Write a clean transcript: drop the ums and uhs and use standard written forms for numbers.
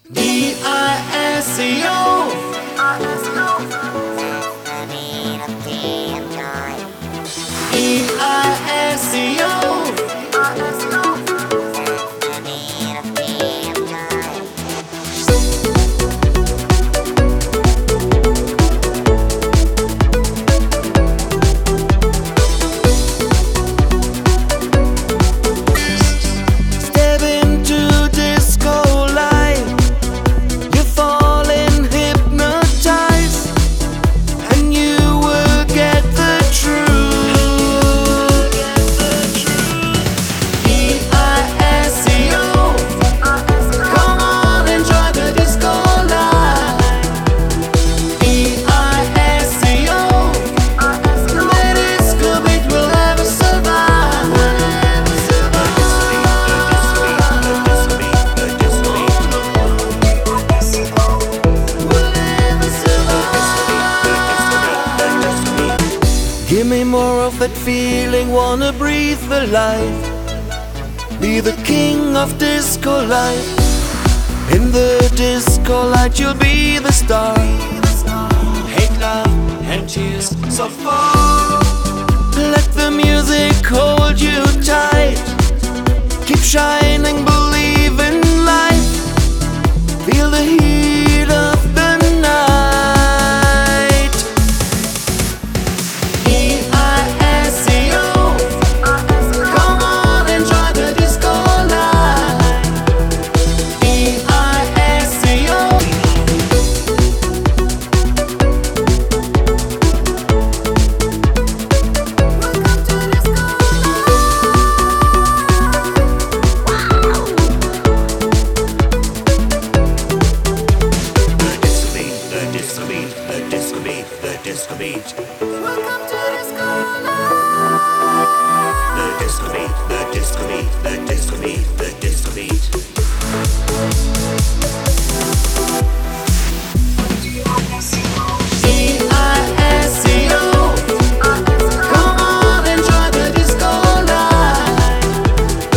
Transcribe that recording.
D-I-S-C-O. D-I-S-C-O. Step into disco light, you fall in hypnotized, and you will get the truth. D-I-S-C-O. Come on, enjoy the disco light. D-I-S-C-O. The disco beat will ever survive. Will ever survive. Give me more of that feeling, wanna breathe the life. Be the king of disco light. In the disco light you'll be the star. Hate, love and tears so far. Let the music hold you tight. Keep shining, believe in life. Feel the heat of the night. D-I-S-C-O. Come on, enjoy the disco light. D-I-S-C-O. Welcome to disco Welcome to disco The disco beat, the disco beat, the disco beat, the disco beat.